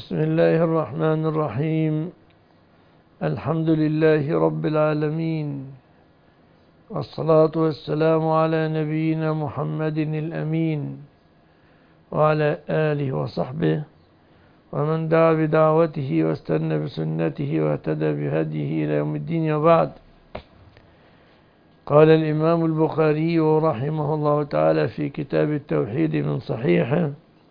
بسم الله الرحمن الرحيم. الحمد لله رب العالمين، والصلاة والسلام على نبينا محمد الأمين وعلى آله وصحبه ومن دعا بدعوته واستنى بسنته واهتدى بهديه إلى يوم الدين. وبعد، قال الإمام البخاري رحمه الله تعالى في كتاب التوحيد من صحيحه: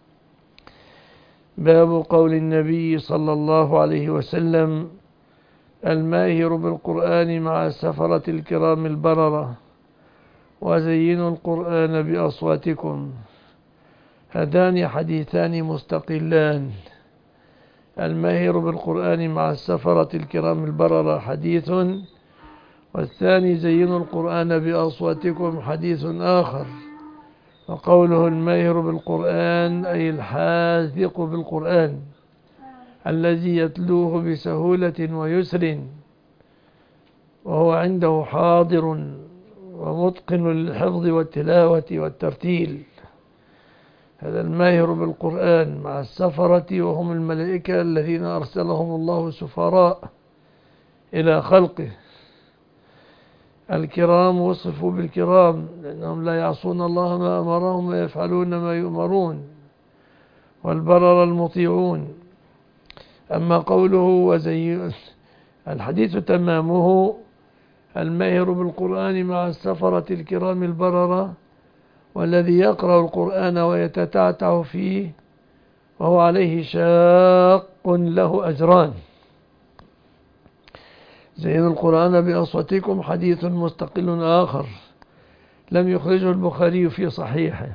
باب قول النبي صلى الله عليه وسلم: الماهر بالقرآن مع السفرة الكرام البررة، وزينوا القرآن بأصواتكم. هذان حديثان مستقلان. الماهر بالقرآن مع السفرة الكرام البررة حديث، والثاني زينوا القرآن بأصواتكم حديث آخر. وقوله الماهر بالقرآن أي الحاذق بالقرآن الذي يتلوه بسهولة ويسر، وهو عنده حاضر ومتقن للحفظ والتلاوة والترتيل. هذا الماهر بالقرآن مع السفرة، وهم الملائكة الذين أرسلهم الله سفراء إلى خلقه. الكرام وصفوا بالكرام لأنهم لا يعصون الله ما أمرهم ويفعلون ما يؤمرون، والبرر المطيعون. أما قوله الحديث تمامه: الماهر بالقرآن مع السفرة الكرام البررة، والذي يقرأ القرآن ويتتعتع فيه وهو عليه شاق له أجران. زينوا القرآن بأصواتكم حديث مستقل آخر لم يخرجه البخاري في صحيحه.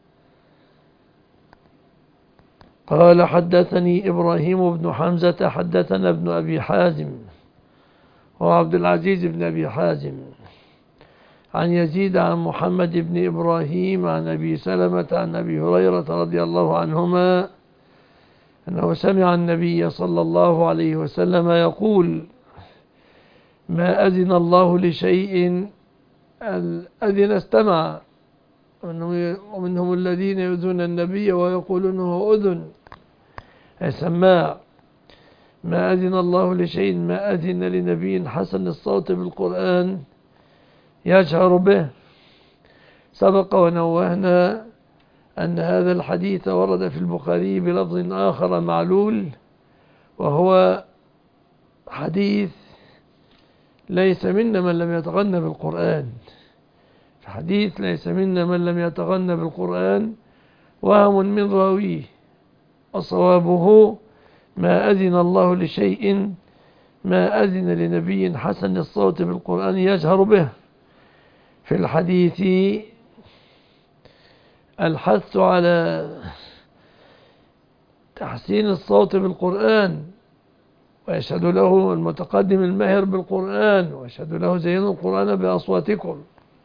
قال: حدثني إبراهيم بن حمزة حدثنا ابن أبي حازم وعبد العزيز بن أبي حازم عن يزيد عن محمد بن إبراهيم عن أبي سلمة عن أبي هريرة رضي الله عنهما أنه سمع النبي صلى الله عليه وسلم يقول: ما أذن الله لشيء أذن استمع، ومنهم الذين يؤذون النبي ويقولون هو أذن، أي سماع. ما أذن الله لشيء ما أذن لنبي حسن الصوت بالقرآن يجهر به. سبق ونوهنا أن هذا الحديث ورد في البخاري بلفظ آخر معلول، وهو حديث: ليس منا من لم يتغنى بالقرآن. الحديث ليس منا من لم يتغنى بالقرآن وهم من راويه، وصوابه: ما أذن الله لشيء ما أذن لنبي حسن الصوت بالقرآن يجهر به. في الحديث الحث على تحسين الصوت بالقرآن، ويشهد له المتقدم الماهر بالقرآن، ويشهد له زينوا القرآن بأصواتكم.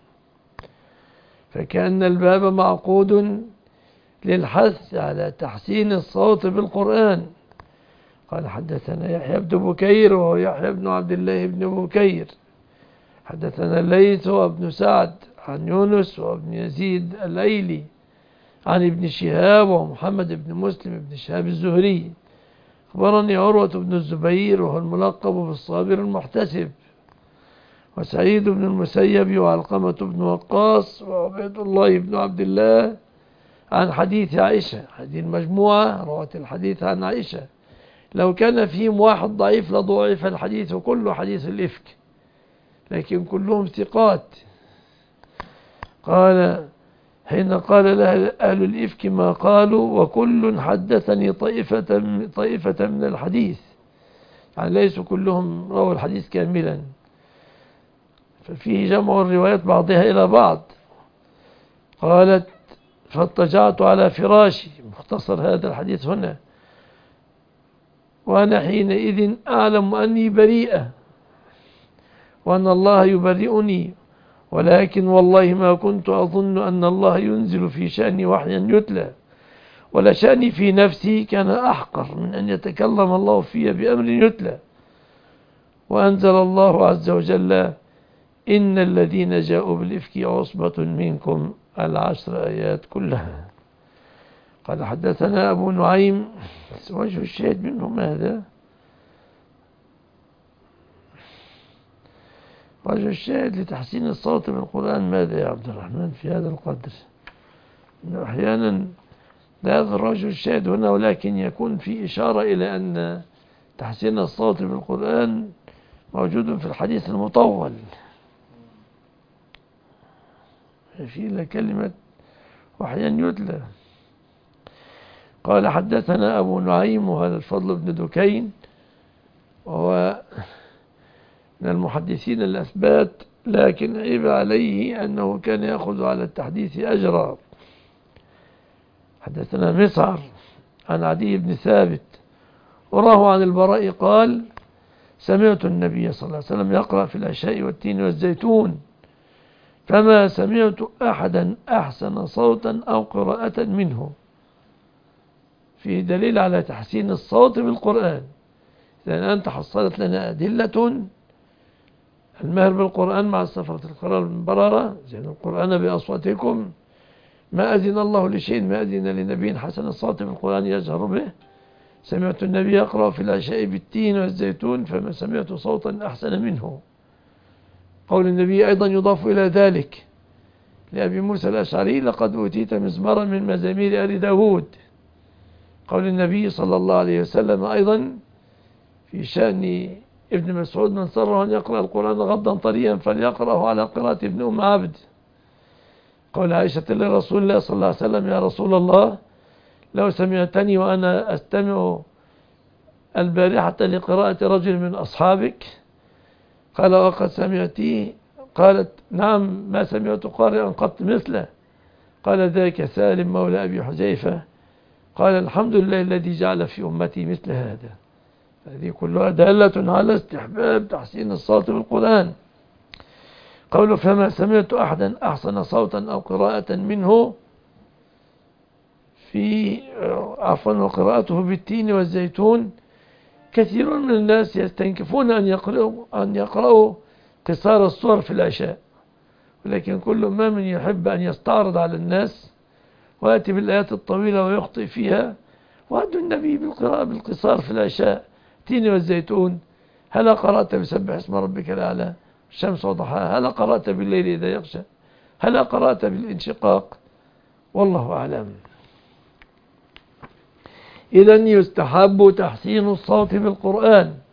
فكأن الباب معقود للحث على تحسين الصوت بالقرآن. قال: حدثنا يحيى بن بكير وهو يحيى بن عبد الله بن بكير، حدثنا الليث وابن سعد عن يونس وابن يزيد الأيلي عن ابن شهاب ومحمد بن مسلم بن شهاب الزهري. أخبرني عروة بن الزبير وهو الملقب بالصابر المحتسب، وسعيد بن المسيب وعلقمة بن وقاص وعبيد الله بن عبد الله عن حديث عائشة. هذه المجموعة روت الحديث عن عائشة. لو كان فيهم واحد ضعيف لضعف الحديث كله حديث الإفك، لكن كلهم ثقات. قال: حين قال له أهل الإفك ما قالوا، وكل حدثني طائفة من الحديث، يعني ليسوا كلهم رووا الحديث كاملا، ففيه جمع الروايات بعضها إلى بعض. قالت: فاضطجعت على فراشي، مختصر هذا الحديث هنا، وأنا حينئذ أعلم أني بريئة وأن الله يبرئني، ولكن والله ما كنت أظن أن الله ينزل في شأني وحيا يتلى، ولا شأني في نفسي كان أحقر من أن يتكلم الله في بأمر يتلى. وأنزل الله عز وجل: إن الذين جاءوا بالإفك عصبة منكم، 10 آيات كلها. قال حدثنا أبو نعيم. وجه الشاهد منه ماذا؟ وجه الشاهد لتحسين الصوت بالقرآن ماذا يا عبد الرحمن في هذا القدر؟ إنه أحيانا لا يظهر وجه الشاهد هنا، ولكن يكون في إشارة إلى أن تحسين الصوت بالقرآن موجود في الحديث المطول، في كلمة وأحيانا يتلى. قال حدثنا أبو نعيم وهذا الفضل بن دكين، وهو من المحدثين الأثبات، لكن عيب عليه أنه كان يأخذ على التحديث أجرا. حدثنا مسعر عن عدي بن ثابت وراه عن البراء قال سمعت النبي صلى الله عليه وسلم يقرأ في العشاء والتين والزيتون فما سمعت أحدا أحسن صوتا أو قراءة منه. فيه دليل على تحسين الصوت بالقرآن. إذا أنت حصلت لنا أدلة المهر بالقرآن مع السفرة القرار المبررة، زين القرآن بأصواتكم، ما أذن الله لشيء ما أذن لنبي حسن الصوت بالقرآن يجهر به. سمعت النبي يقرأ في العشاء بالتين والزيتون فما سمعت صوتا أحسن منه. قول النبي أيضا يضاف إلى ذلك لأبي موسى الأشعري لقد أوتيت مزمارا من مزامير آل داود. قول النبي صلى الله عليه وسلم أيضا في شأن ابن مسعود من سره أن يقرأ القرآن غضا طريا فليقرأه على قراءة ابن أم عبد. قول عائشة لرسول الله صلى الله عليه وسلم يا رسول الله لو سمعتني وأنا أستمع البارحة لقراءة رجل من أصحابك، قال وقد سمعتيه؟ قالت نعم ما سمعت قارئا قط مثله. قال ذاك سالم مولى أبي حذيفة. قال الحمد لله الذي جعل في أمتي مثل هذا. هذه كلها دالة على استحباب تحسين الصوت بالقرآن. قوله فما سمعت أحدا أحسن صوتا أو قراءة منه في وقراءته بالتين والزيتون. كثير من الناس يستنكفون أن يقرأوا قصار الصور في العشاء، ولكن كل ما من يحب أن يستعرض على الناس ويأتي بالآيات الطويلة ويخطئ فيها. وعد النبي بالقراءة بالقصار في العشاء التين والزيتون. هل قرأت بسبح اسم ربك الأعلى الشمس وضحاها؟ هل قرأت بالليل إذا يغشى؟ هل قرأت بالانشقاق؟ والله أعلم. إذن يستحب تحسين الصوت بالقرآن.